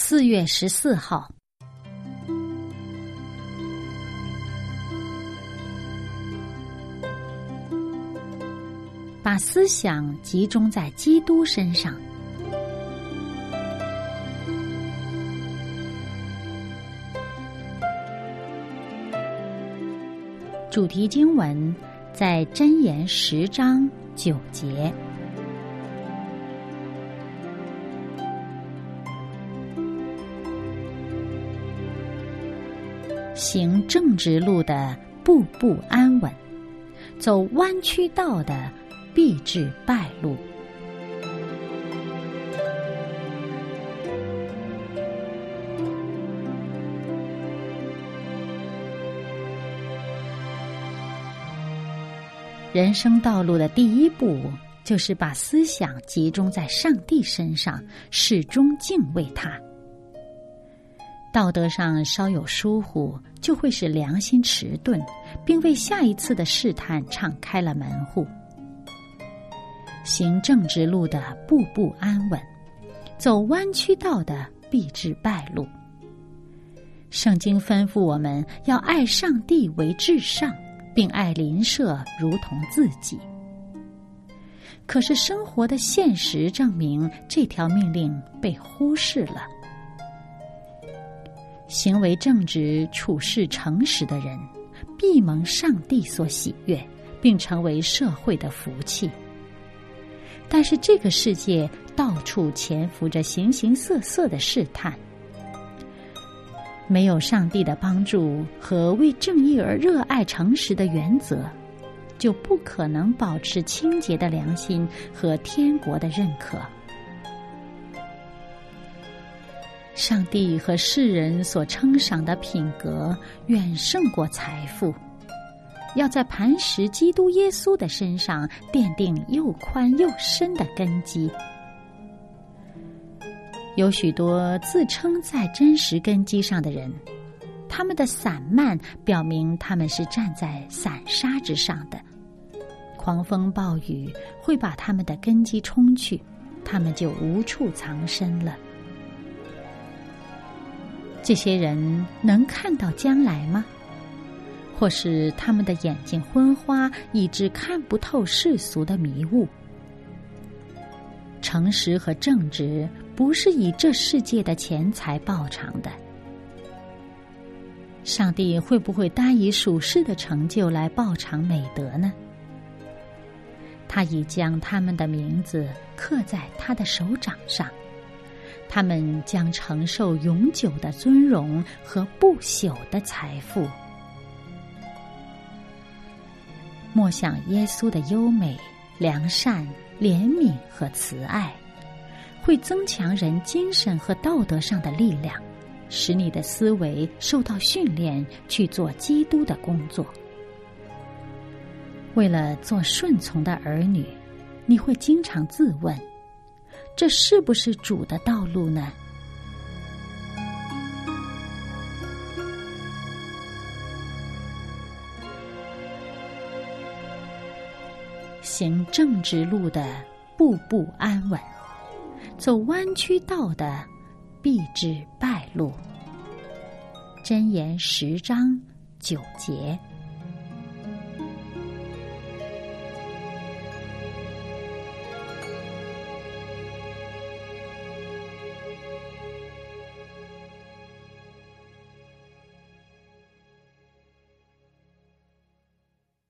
4月14号，把思想集中在基督身上。主题经文在箴言10章9节。行正直路的步步安稳，走弯曲道的必致败路。人生道路的第一步，就是把思想集中在上帝身上，始终敬畏他。道德上稍有疏忽，就会使良心迟钝，并为下一次的试探敞开了门户。行正直路的步步安稳，走弯曲道的必致败路。圣经吩咐我们要爱上帝为至上，并爱邻舍如同自己。可是生活的现实证明，这条命令被忽视了。行为正直、处事诚实的人，必蒙上帝所喜悦，并成为社会的福气。但是这个世界到处潜伏着形形色色的试探，没有上帝的帮助和为正义而热爱诚实的原则，就不可能保持清洁的良心和天国的认可。上帝和世人所称赏的品格远胜过财富，要在磐石基督耶稣的身上奠定又宽又深的根基。有许多自称在真实根基上的人，他们的散漫表明他们是站在散沙之上的，狂风暴雨会把他们的根基冲去，他们就无处藏身了。这些人能看到将来吗？或是他们的眼睛昏花，以致看不透世俗的迷雾？诚实和正直不是以这世界的钱财报偿的。上帝会不会单以属世的成就来报偿美德呢？他已将他们的名字刻在他的手掌上，他们将承受永久的尊荣和不朽的财富。默想耶稣的优美、良善、怜悯和慈爱，会增强人精神和道德上的力量，使你的思维受到训练去做基督的工作。为了做顺从的儿女，你会经常自问，这是不是主的道路呢？行正直路的步步安稳，走弯曲道的必致败路。箴言10章9节。